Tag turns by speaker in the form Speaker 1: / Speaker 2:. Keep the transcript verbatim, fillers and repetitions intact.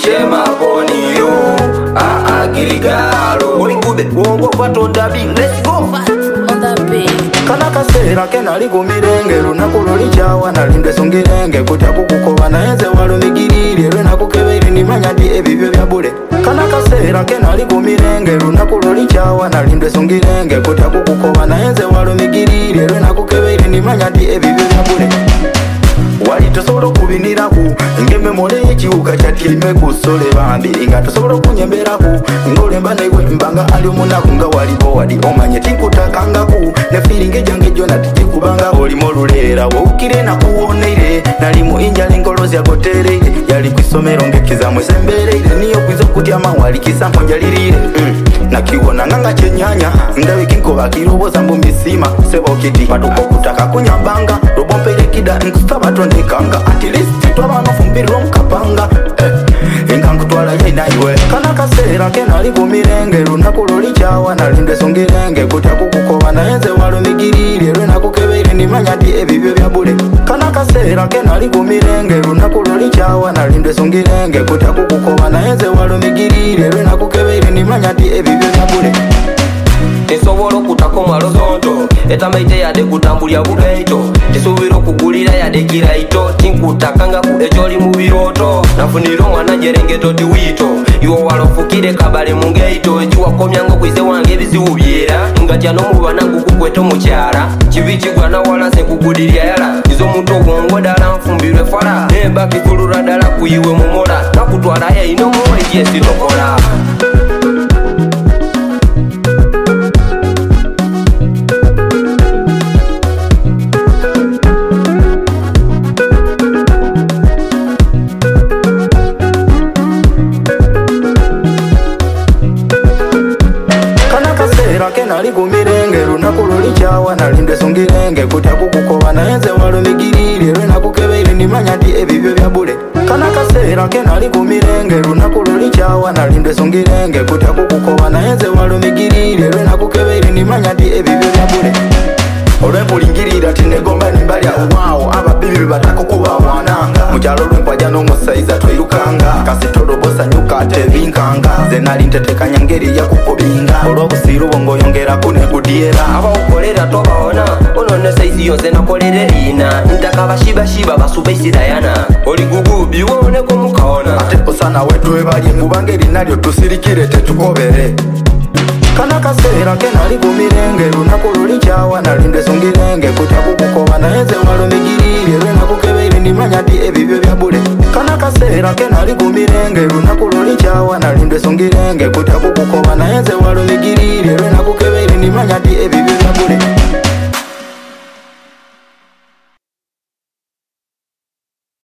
Speaker 1: shame upon you. Ah ah girigalo. Oingube wongo kwatonda bi. Let's go.
Speaker 2: On the beat.
Speaker 3: Kana kasera kenali kumirenge lunaku lulichawa nalinde sungirenge kutya kukukoba nayenze walumigirire lwe nakukebere nimanya ndi ebibyo bya bule. Kana kasera kenali kumirenge lunaku lulichawa nalinde sungirenge kutya kukukoba nayenze walumigirire lwe nakukebere nimanya ndi ebibyo bya bule. Wali tosobola okubiniraku ng'emmemole y'ekiwuka kyatyaime ku ssole bambi nga tosobola okunyemberaku ng'olemba naiwe mbanga ali omunaku nga waliwo wali omanye tinkutakangaku ne fiiringi gyange gyona tigikubanga olimu oluleera woukire nakuwoneire nali mu injala enkolozi agotereire yali ku issomero ng'ekizaamu esembereire niyo kwiza okutyama wali kisampo njalirire mm. nakiwonanga nga kyenyanya ndabika nkoba kirowooza mbu misima sebo kiti patuka okutaka kunyambanga lobomperekida nkusaba tondekanga atilist twabano fumbirira omukapanga eh, enga nkutwala yainaiwe. Kana kaseera kenali kumirenge lunaku lulikyawa nalinde sungirenge kutya kukukoba nayenze walumigirire lwe nakukebere nimanya ndi ebibyo bya bule. Kana kaseera kenali kumirenge lunaku lulikyawa nalinde sungirenge kutya kukukoba nayenze walumigirire lwe nakukebere nimanya ndi ebibyo bya bule.
Speaker 1: Tesobola okutako mwalo zonto etamaite yade kutambulya bugaito tesobola okugulira yade kiraito tinkutakanga ku ekyoli mu biroto nafunira omwana njerengeto tiwito iwo walofukire kabale mu ngeito ekiwakomyanga okwize wange ebizibu byera nga tyano mu banangu kukweta omukyala kibi kigwana wala se kugulirya yala izo omuntu obwongo ddala nfumbirwe fala nemba kikulura ddala kuyiwe mumola nakutwala yayinomu ekyesinokola.
Speaker 3: Kenali kumirenge lunaku lulikyawa nalinde sungirenge kutya kukukoba nayenze walumigirire lwe nakukebere nimanya ndi ebibyo bya bule. Kana kaseera kenali kumirenge lunaku lulikyawa nalinde sungirenge kutya kukukoba nayenze walumigirire lwe nakukebere nimanya ndi ebibyo bya bule. Olwempulingirira tinegomba nimbalya waawo ababibi batako kuba wananga mukyalo lwenkwajja n'omusaiza twirukanga kasitolobosa nyuka tebinkanga ze nali ntetekanya ngeri yakukubinga olw'obusiiru bwongoyongeraku nekudyera
Speaker 1: abawukolera tobawona onone saizi yonze nakolere liina ntaka bashibashiba basuba isirayana oli gugubi woneko mukawona
Speaker 3: ate osana wetwebalye kubanga erinalyo tusirikire tetukobere. Kana kaseera kenali kumirenge lunaku lulikyawa nalinde sungirenge kutya kukukoba nayenze walumigirire lwe nakukebere nimanya ndi ebibyo bya bule. Kana kaseera kenali kumirenge lunaku lulikyawa nalinde sungirenge kutya kukukoba nayenze walumigirire lwe nakukebere nimanya ndi ebibyo bya bule.